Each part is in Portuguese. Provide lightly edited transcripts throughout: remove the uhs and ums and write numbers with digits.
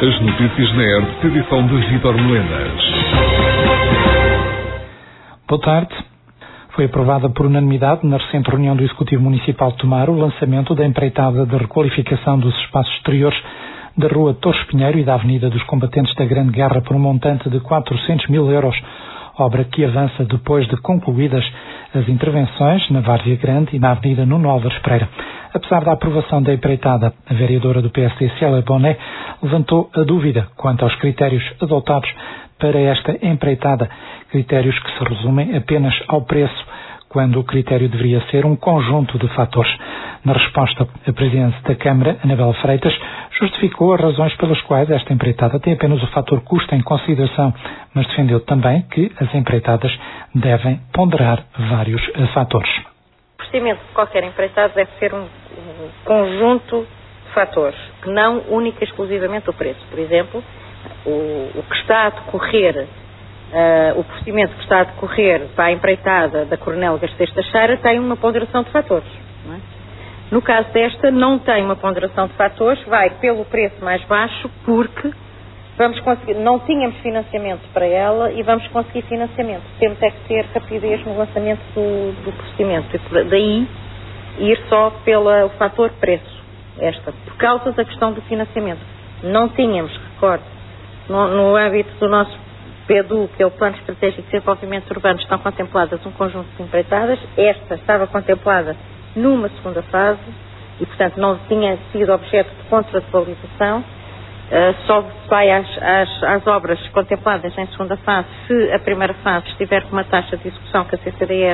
As notícias na ERP, edição de Vítor Melenas. Boa tarde. Foi aprovada por unanimidade na recente reunião do Executivo Municipal de Tomar o lançamento da empreitada de requalificação dos espaços exteriores da Rua Torres Pinheiro e da Avenida dos Combatentes da Grande Guerra por um montante de 400 mil euros, obra que avança depois de concluídas as intervenções na Várzea Grande e na Avenida Nuno Álvares Pereira. Apesar da aprovação da empreitada, a vereadora do PSD, Célia Bonet, levantou a dúvida quanto aos critérios adotados para esta empreitada, critérios que se resumem apenas ao preço, quando o critério deveria ser um conjunto de fatores. Na resposta, a Presidente da Câmara, Anabela Freitas, justificou as razões pelas quais esta empreitada tem apenas o fator custo em consideração, mas defendeu também que as empreitadas devem ponderar vários fatores. O procedimento de qualquer empreitada deve ser um conjunto de fatores, que não única e exclusivamente o preço. Por exemplo, o que está a decorrer, o procedimento que está a decorrer para a empreitada da Coronel Garcês Teixeira tem uma ponderação de fatores. Não é? No caso desta, não tem uma ponderação de fatores, vai pelo preço mais baixo, porque não tínhamos financiamento para ela e vamos conseguir financiamento. Temos é que ter rapidez no lançamento do procedimento. E daí ir só pelo fator preço, por causa da questão do financiamento. Não tínhamos, recordo, no âmbito do nosso PEDU, que é o Plano Estratégico de Desenvolvimento Urbano, estão contempladas um conjunto de empreitadas. Esta estava contemplada numa segunda fase e, portanto, não tinha sido objeto de contratualização. Só vai às obras contempladas em segunda fase se a primeira fase estiver com uma taxa de execução que a CCDR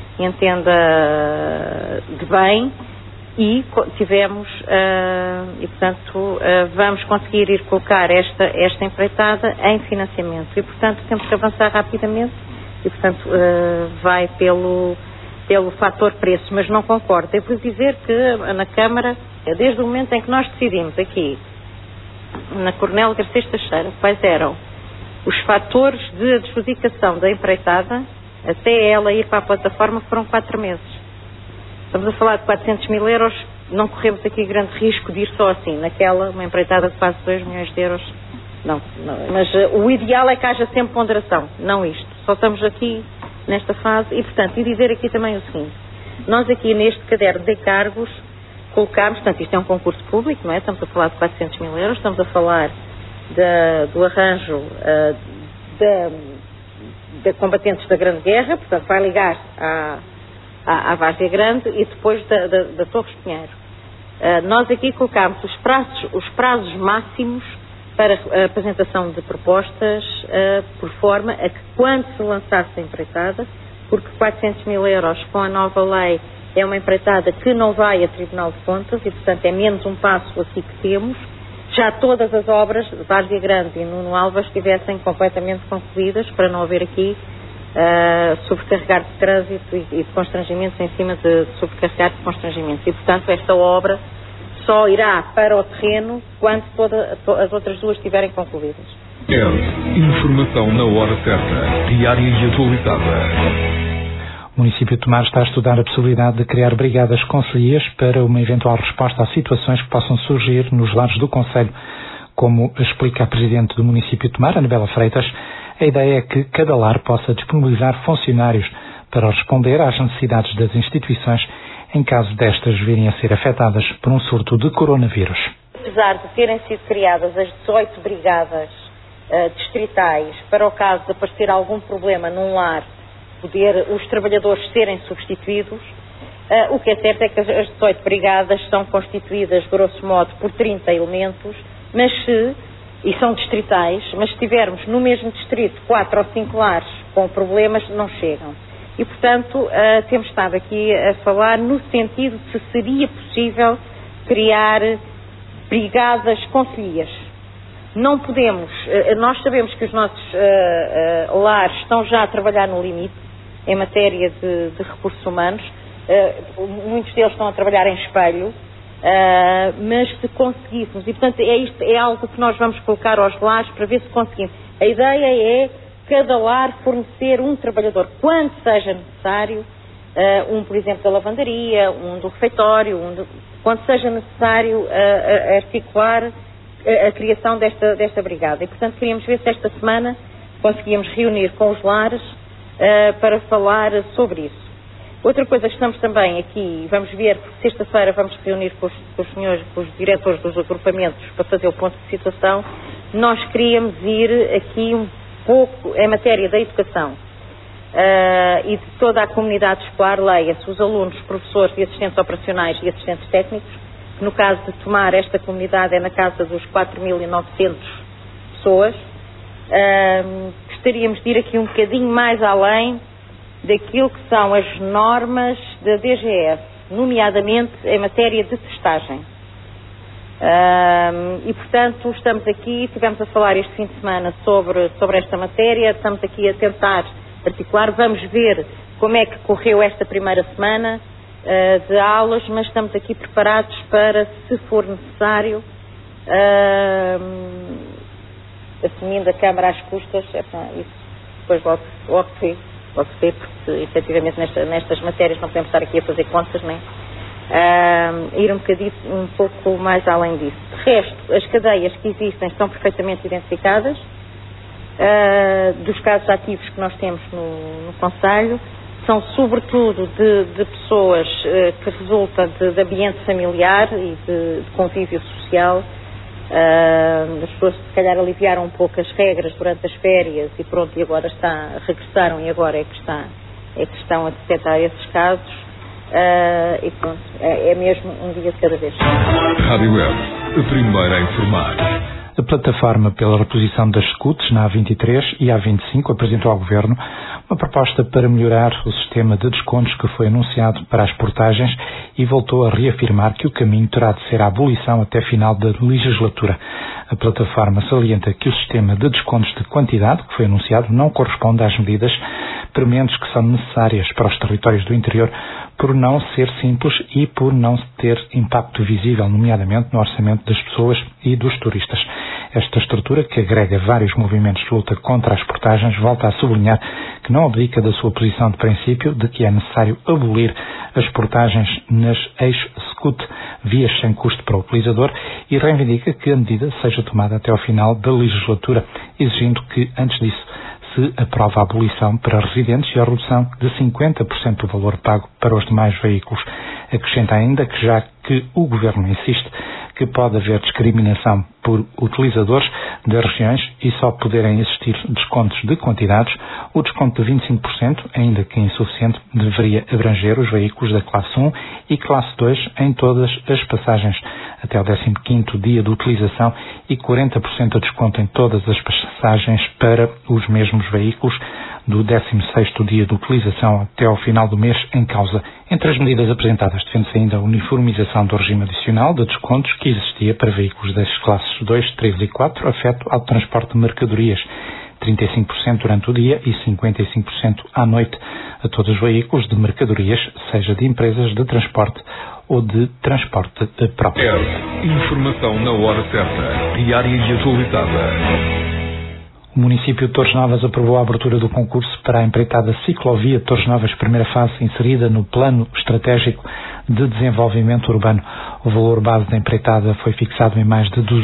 entenda de bem. E tivemos, e portanto, vamos conseguir ir colocar esta empreitada em financiamento. E, portanto, temos que avançar rapidamente e, portanto, vai pelo fator preço, mas não concordo. Devo dizer que na Câmara, desde o momento em que nós decidimos aqui, na Coronel Garcês Teixeira, quais eram os fatores de adjudicação da empreitada, até ela ir para a plataforma foram 4 meses. Estamos a falar de 400 mil euros, não corremos aqui grande risco de ir só assim. Naquela, uma empreitada de quase 2 milhões de euros, não. Mas o ideal é que haja sempre ponderação, não isto. Só estamos aqui nesta fase e, portanto, e dizer aqui também o seguinte. Nós aqui neste caderno de encargos colocámos, portanto, isto é um concurso público, não é? Estamos a falar de 400 mil euros, estamos a falar do arranjo da Combatentes da Grande Guerra, portanto, vai ligar à Várzea Grande e depois da Torres Pinheiro. Nós aqui colocámos os prazos máximos para a apresentação de propostas por forma a que quando se lançasse a empreitada, porque 400 mil euros com a nova lei é uma empreitada que não vai a Tribunal de Contas e, portanto, é menos um passo aqui que temos, já todas as obras de Várzea Grande e Nuno Álvares estivessem completamente concluídas para não haver aqui sobrecarregar de trânsito e de constrangimentos em cima de sobrecarregar de constrangimentos. E, portanto, esta obra só irá para o terreno quando as outras duas estiverem concluídas. Informação na hora certa, diária e atualizada. O município de Tomar está a estudar a possibilidade de criar brigadas concelhias para uma eventual resposta a situações que possam surgir nos lares do concelho. Como explica a Presidente do município de Tomar, Anabela Freitas, a ideia é que cada lar possa disponibilizar funcionários para responder às necessidades das instituições em caso destas virem a ser afetadas por um surto de coronavírus. Apesar de terem sido criadas as 18 brigadas distritais para o caso de aparecer algum problema num lar, poder os trabalhadores serem substituídos, o que é certo é que as 18 brigadas são constituídas, grosso modo, por 30 elementos, e são distritais, mas se tivermos no mesmo distrito 4 ou 5 lares com problemas, não chegam. E, portanto, temos estado aqui a falar no sentido de se seria possível criar brigadas concelhias. Não podemos, nós sabemos que os nossos lares estão já a trabalhar no limite em matéria de recursos humanos, muitos deles estão a trabalhar em espelho, mas se conseguíssemos, e portanto isto é algo que nós vamos colocar aos lares para ver se conseguimos. A ideia é cada lar fornecer um trabalhador, quando seja necessário, por exemplo, da lavandaria, do refeitório, quando seja necessário articular a criação desta brigada. E, portanto, queríamos ver se esta semana conseguíamos reunir com os lares para falar sobre isso. Outra coisa que estamos também aqui, vamos ver, sexta-feira vamos reunir com os diretores dos agrupamentos para fazer o ponto de situação. Nós queríamos ir aqui um pouco em matéria da educação e de toda a comunidade escolar, leia-se os alunos, professores e assistentes operacionais e assistentes técnicos, que no caso de Tomar, esta comunidade é na casa dos 4.900 pessoas. Gostaríamos de ir aqui um bocadinho mais além daquilo que são as normas da DGS, nomeadamente em matéria de testagem. E, portanto, estamos aqui, estivemos a falar este fim de semana sobre esta matéria, estamos aqui a tentar articular, vamos ver como é que correu esta primeira semana de aulas, mas estamos aqui preparados para, se for necessário, assumindo a Câmara às custas, isso depois logo se vê, porque efetivamente nestas matérias não podemos estar aqui a fazer contas, nem ir um pouco mais além disso. De resto, as cadeias que existem estão perfeitamente identificadas, dos casos ativos que nós temos no Conselho, são sobretudo de pessoas que resultam de ambiente familiar e de convívio social. As pessoas se calhar aliviaram um pouco as regras durante as férias e pronto, e agora regressaram e agora é que estão a detectar esses casos, e pronto, é mesmo um dia de cada vez. Rádio Web, a primeira a informar. A plataforma pela reposição das SCUTs na A23 e A25 apresentou ao Governo uma proposta para melhorar o sistema de descontos que foi anunciado para as portagens e voltou a reafirmar que o caminho terá de ser a abolição até final da legislatura. A plataforma salienta que o sistema de descontos de quantidade que foi anunciado não corresponde às medidas prementes que são necessárias para os territórios do interior, por não ser simples e por não ter impacto visível, nomeadamente no orçamento das pessoas e dos turistas. Esta estrutura, que agrega vários movimentos de luta contra as portagens, volta a sublinhar que não abdica da sua posição de princípio de que é necessário abolir as portagens nas ex-SCUT, vias sem custo para o utilizador, e reivindica que a medida seja tomada até ao final da legislatura, exigindo que, antes disso, se aprova a abolição para residentes e a redução de 50% do valor pago para os demais veículos. Acrescenta ainda que, já que o Governo insiste que pode haver discriminação por utilizadores das regiões e só poderem existir descontos de quantidades, o desconto de 25%, ainda que insuficiente, deveria abranger os veículos da classe 1 e classe 2 em todas as passagens até o 15º dia de utilização e 40% de desconto em todas as passagens para os mesmos veículos do 16º dia de utilização até ao final do mês em causa. Entre as medidas apresentadas defende-se ainda a uniformização do regime adicional de descontos que existia para veículos das classes 2, 3 e 4, afeto ao transporte de mercadorias, 35% durante o dia e 55% à noite, a todos os veículos de mercadorias, seja de empresas de transporte ou de transporte próprio. Informação na hora certa, diária e atualizada. O município de Torres Novas aprovou a abertura do concurso para a empreitada ciclovia Torres Novas, primeira fase, inserida no Plano Estratégico de Desenvolvimento Urbano. O valor base da empreitada foi fixado em mais de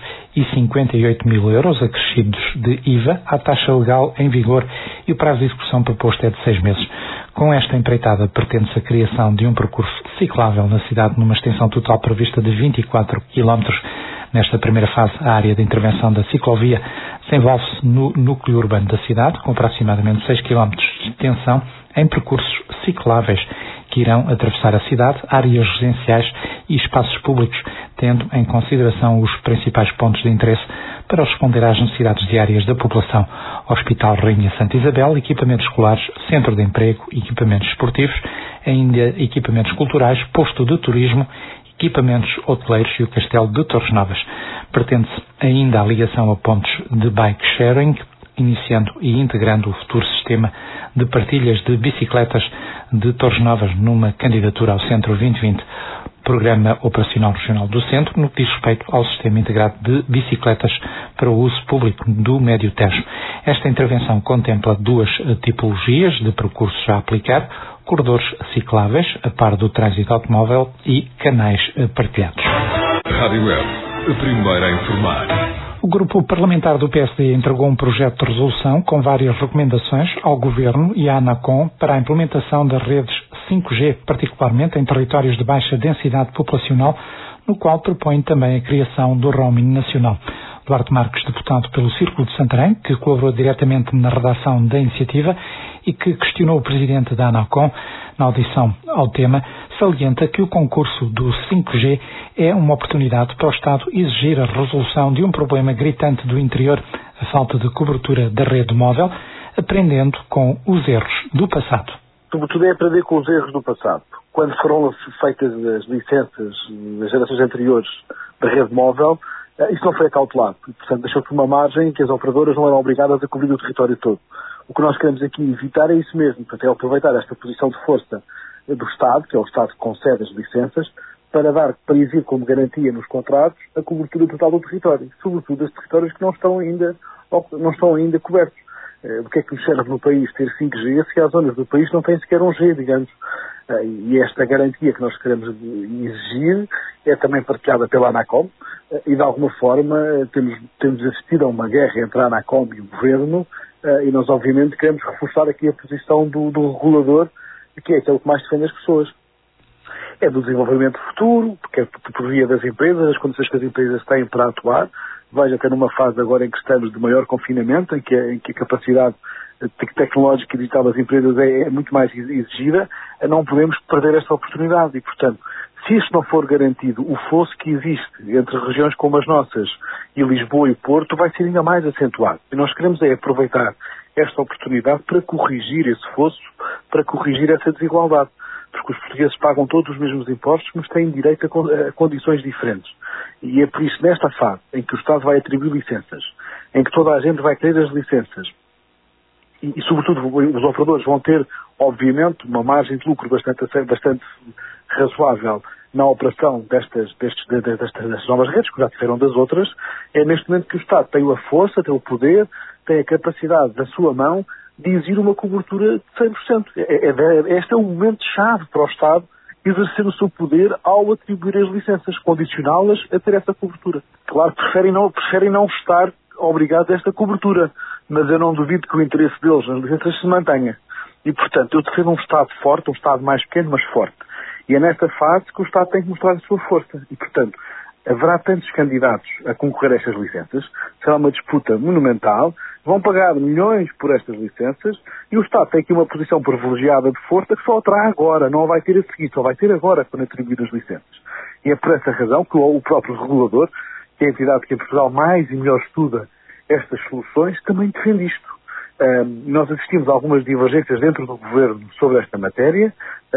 258 mil euros, acrescidos de IVA à taxa legal em vigor, e o prazo de execução proposto é de 6 meses. Com esta empreitada pretende-se a criação de um percurso ciclável na cidade numa extensão total prevista de 24 km. Nesta primeira fase, a área de intervenção da ciclovia desenvolve-se no núcleo urbano da cidade, com aproximadamente 6 km de extensão em percursos cicláveis que irão atravessar a cidade, áreas residenciais e espaços públicos, tendo em consideração os principais pontos de interesse para responder às necessidades diárias da população: Hospital Rainha Santa Isabel, equipamentos escolares, centro de emprego, equipamentos esportivos, ainda equipamentos culturais, posto de turismo, equipamentos hoteleiros e o Castelo de Torres Novas. Pretende-se ainda a ligação a pontos de bike sharing, iniciando e integrando o futuro sistema de partilhas de bicicletas de Torres Novas numa candidatura ao Centro 2020, Programa Operacional Regional do Centro, no que diz respeito ao Sistema Integrado de Bicicletas para o uso público do Médio Tejo. Esta intervenção contempla duas tipologias de percursos a aplicar: corredores cicláveis, a par do trânsito automóvel, e canais partilhados. Rádio Web, a primeira a informar. O grupo parlamentar do PSD entregou um projeto de resolução com várias recomendações ao Governo e à ANACOM para a implementação das redes 5G, particularmente em territórios de baixa densidade populacional, no qual propõe também a criação do roaming nacional. Duarte Marques, deputado pelo Círculo de Santarém, que colaborou diretamente na redação da iniciativa e que questionou o presidente da ANACOM na audição ao tema, salienta que o concurso do 5G é uma oportunidade para o Estado exigir a resolução de um problema gritante do interior, a falta de cobertura da rede móvel, aprendendo com os erros do passado. Sobretudo é aprender com os erros do passado. Quando foram feitas as licenças das gerações anteriores da rede móvel, isso não foi acautelado. Portanto, deixou-se uma margem que as operadoras não eram obrigadas a cobrir o território todo. O que nós queremos aqui evitar é isso mesmo. Portanto, é aproveitar esta posição de força do Estado, que é o Estado que concede as licenças, para exigir como garantia nos contratos a cobertura total do território. Sobretudo dos territórios que não estão ainda cobertos. Do que é que nos serve no país ter 5G se há zonas do país que não têm sequer um G, digamos. E esta garantia que nós queremos exigir é também partilhada pela ANACOM e, de alguma forma, temos assistido a uma guerra entre a ANACOM e o Governo e nós, obviamente, queremos reforçar aqui a posição do regulador, que é aquele que mais defende as pessoas. É do desenvolvimento futuro, porque é por via das empresas, as condições que as empresas têm para atuar. Veja até numa fase agora em que estamos de maior confinamento, em que a capacidade tecnológica e digital das empresas é muito mais exigida, não podemos perder esta oportunidade e, portanto, se isto não for garantido, o fosso que existe entre regiões como as nossas e Lisboa e Porto vai ser ainda mais acentuado. E nós queremos aproveitar esta oportunidade para corrigir esse fosso, para corrigir essa desigualdade. Porque os portugueses pagam todos os mesmos impostos, mas têm direito a condições diferentes. E é por isso, nesta fase, em que o Estado vai atribuir licenças, em que toda a gente vai querer as licenças, e sobretudo, os operadores vão ter, obviamente, uma margem de lucro bastante razoável na operação destas novas redes, que já tiveram das outras, é neste momento que o Estado tem a força, tem o poder, tem a capacidade da sua mão de exigir uma cobertura de 100%. Este é um momento-chave para o Estado exercer o seu poder ao atribuir as licenças, condicioná-las a ter essa cobertura. Claro que preferem não estar obrigados a esta cobertura, mas eu não duvido que o interesse deles nas licenças se mantenha. E, portanto, eu defendo um Estado forte, um Estado mais pequeno, mas forte. E é nesta fase que o Estado tem que mostrar a sua força. E, portanto, haverá tantos candidatos a concorrer a estas licenças, será uma disputa monumental, vão pagar milhões por estas licenças e o Estado tem aqui uma posição privilegiada de força que só terá agora, não vai ter a seguir, só vai ter agora quando atribuir as licenças. E é por essa razão que o próprio regulador, que é a entidade que em Portugal mais e melhor estuda estas soluções, também defende isto. Nós assistimos a algumas divergências dentro do Governo sobre esta matéria.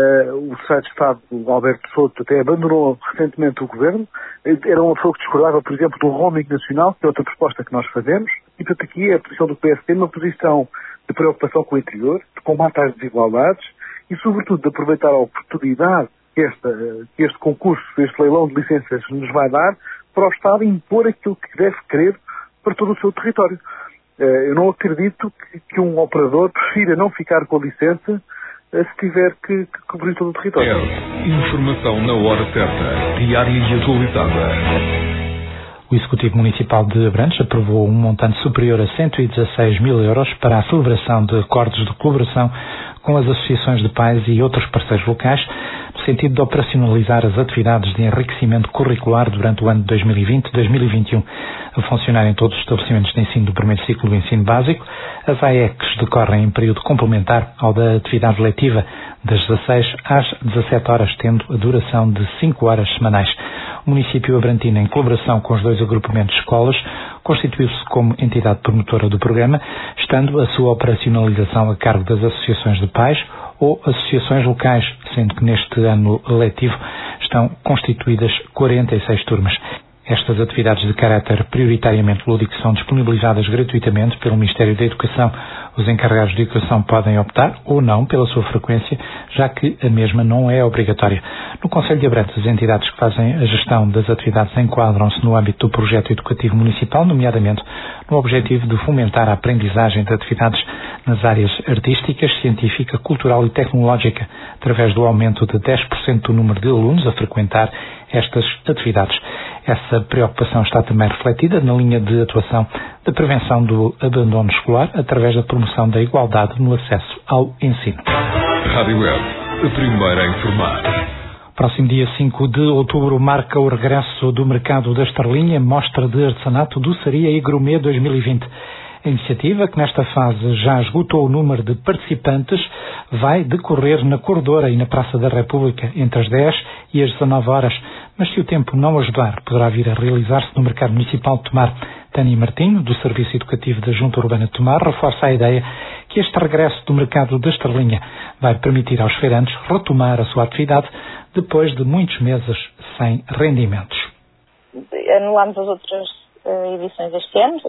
O Secretário de Estado, Alberto Souto, até abandonou recentemente o Governo. Era uma pessoa que discordava, por exemplo, do roaming nacional, que é outra proposta que nós fazemos. E, portanto, aqui é a posição do PSD, uma posição de preocupação com o interior, de combate às desigualdades e, sobretudo, de aproveitar a oportunidade que este concurso, este leilão de licenças nos vai dar para o Estado impor aquilo que deve querer para todo o seu território. Eu não acredito que um operador prefira não ficar com a licença se tiver que cobrir todo o território. Informação na hora certa, diária e atualizada. O Executivo Municipal de Abrantes aprovou um montante superior a 116 mil euros para a celebração de acordos de colaboração com as associações de pais e outros parceiros locais, no sentido de operacionalizar as atividades de enriquecimento curricular durante o ano de 2020-2021. A funcionar em todos os estabelecimentos de ensino do primeiro ciclo do ensino básico, as AECs decorrem em período complementar ao da atividade letiva, das 16 às 17 horas, tendo a duração de 5 horas semanais. O município abrantino, em colaboração com os dois agrupamentos de escolas, constituiu-se como entidade promotora do programa, estando a sua operacionalização a cargo das associações de pais ou associações locais, sendo que neste ano letivo estão constituídas 46 turmas. Estas atividades de caráter prioritariamente lúdico são disponibilizadas gratuitamente pelo Ministério da Educação. Os encarregados de educação podem optar ou não pela sua frequência, já que a mesma não é obrigatória. No Concelho de Abrantes, as entidades que fazem a gestão das atividades enquadram-se no âmbito do projeto educativo municipal, nomeadamente no objetivo de fomentar a aprendizagem de atividades nas áreas artísticas, científica, cultural e tecnológica, através do aumento de 10% do número de alunos a frequentar estas atividades. Essa preocupação está também refletida na linha de atuação da prevenção do abandono escolar através da promoção da igualdade no acesso ao ensino. Rádio Web, a primeira a informar. Próximo dia 5 de outubro marca o regresso do mercado da Estrelinha, mostra de artesanato, doçaria e gourmet 2020. A iniciativa, que nesta fase já esgotou o número de participantes, vai decorrer na Corredora e na Praça da República entre as 10 e as 19 horas. Mas se o tempo não ajudar, poderá vir a realizar-se no Mercado Municipal de Tomar. Tânia Martinho, do Serviço Educativo da Junta Urbana de Tomar, reforça a ideia que este regresso do mercado da Estrelinha vai permitir aos feirantes retomar a sua atividade depois de muitos meses sem rendimentos. Anulámos as outras edições este ano,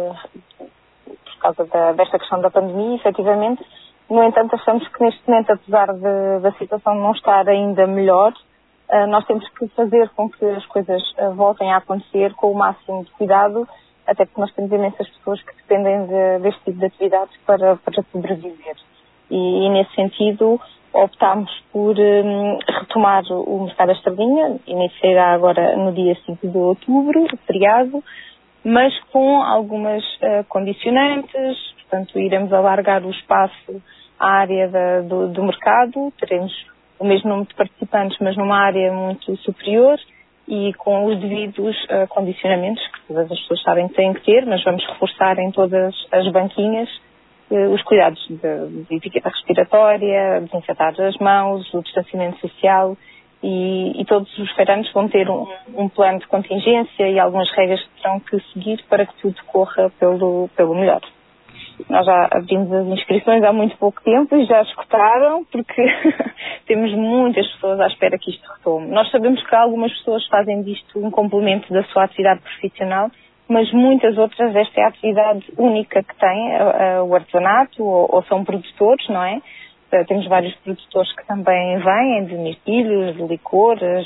por causa desta questão da pandemia, efetivamente. No entanto, achamos que neste momento, apesar da situação não estar ainda melhor, nós temos que fazer com que as coisas voltem a acontecer com o máximo de cuidado, até porque nós temos imensas pessoas que dependem deste tipo de atividades para sobreviver. E nesse sentido, optámos por retomar o mercado da Estrelinha, iniciará agora no dia 5 de outubro, feriado, mas com algumas condicionantes. Portanto, iremos alargar o espaço à área do mercado, teremos o mesmo número de participantes, mas numa área muito superior e com os devidos condicionamentos que todas as pessoas sabem que têm que ter, mas vamos reforçar em todas as banquinhas os cuidados de etiqueta respiratória, desinfetar as mãos, o distanciamento social e todos os feirantes vão ter um plano de contingência e algumas regras que terão que seguir para que tudo corra pelo melhor. Nós já abrimos as inscrições há muito pouco tempo e já escutaram, porque temos muitas pessoas à espera que isto retome. Nós sabemos que algumas pessoas fazem disto um complemento da sua atividade profissional, mas muitas outras, esta é a atividade única que têm, o artesanato, ou são produtores, não é? Temos vários produtores que também vêm, de mirtilhos, de licores,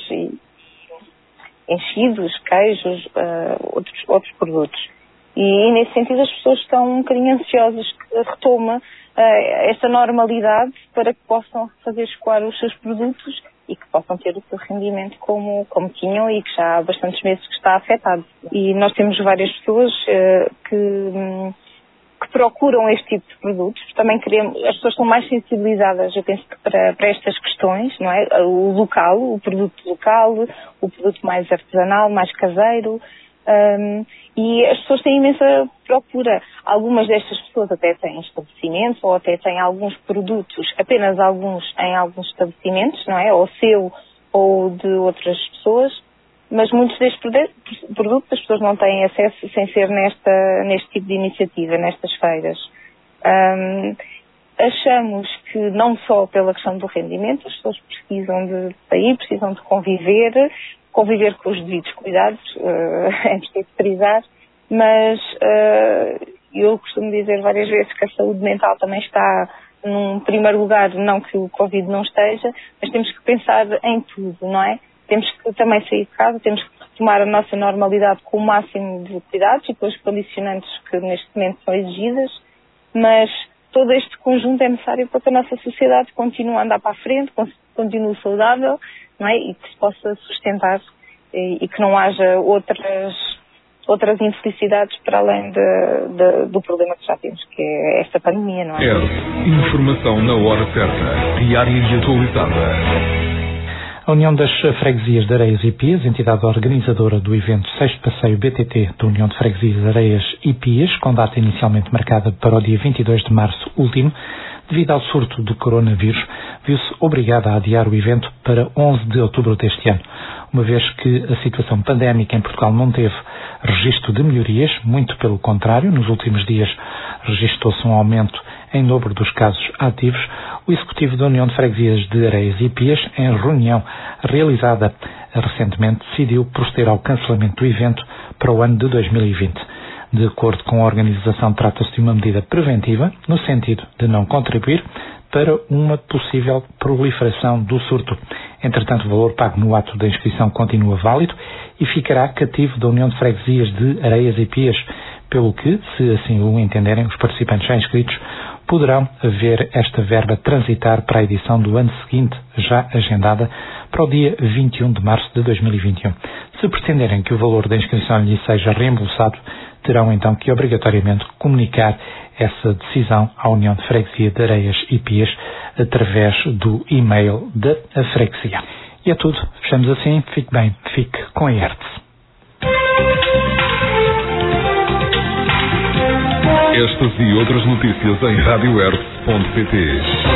enchidos, queijos, outros produtos. E nesse sentido as pessoas estão um bocadinho ansiosas que retome esta normalidade para que possam fazer escoar os seus produtos e que possam ter o seu rendimento como tinham e que já há bastantes meses que está afetado. E nós temos várias pessoas que procuram este tipo de produtos. Também as pessoas estão mais sensibilizadas, eu penso que para estas questões, não é? O local, o produto local, o produto mais artesanal, mais caseiro. E as pessoas têm imensa procura. Algumas destas pessoas até têm estabelecimentos ou até têm alguns produtos, apenas alguns em alguns estabelecimentos, não é? Ou seu ou de outras pessoas, mas muitos destes produtos as pessoas não têm acesso sem ser neste tipo de iniciativa, nestas feiras. Achamos que não só pela questão do rendimento, as pessoas precisam de sair, precisam de conviver com os devidos cuidados, é preciso frisar, mas eu costumo dizer várias vezes que a saúde mental também está num primeiro lugar, não que o Covid não esteja, mas temos que pensar em tudo, não é? Temos que também sair de casa, temos que retomar a nossa normalidade com o máximo de cuidados e com os condicionantes que neste momento são exigidas, mas todo este conjunto é necessário para que a nossa sociedade continue a andar para a frente, continue saudável, não é? E que se possa sustentar e que não haja outras infelicidades para além do problema que já temos, que é esta pandemia, não é? Informação na hora certa, diária e atualizada. A União das Freguesias de Areias e Pias, entidade organizadora do evento 6º Passeio BTT da União de Freguesias de Areias e Pias, com data inicialmente marcada para o dia 22 de março último, devido ao surto de coronavírus, viu-se obrigada a adiar o evento para 11 de outubro deste ano, uma vez que a situação pandémica em Portugal não teve registro de melhorias, muito pelo contrário, nos últimos dias registrou-se um aumento em dobro dos casos ativos. O Executivo da União de Freguesias de Areias e Pias, em reunião realizada recentemente, decidiu proceder ao cancelamento do evento para o ano de 2020. De acordo com a organização, trata-se de uma medida preventiva, no sentido de não contribuir para uma possível proliferação do surto. Entretanto, o valor pago no ato da inscrição continua válido e ficará cativo da União de Freguesias de Areias e Pias, pelo que, se assim o entenderem, os participantes já inscritos poderão ver esta verba transitar para a edição do ano seguinte, já agendada para o dia 21 de março de 2021. Se pretenderem que o valor da inscrição lhe seja reembolsado, terão então que obrigatoriamente comunicar essa decisão à União de Freguesia de Areias e Pias através do e-mail da freguesia. E é tudo. Fechamos assim. Fique bem. Fique com a ERTE. Estas e outras notícias em radioerte.pt.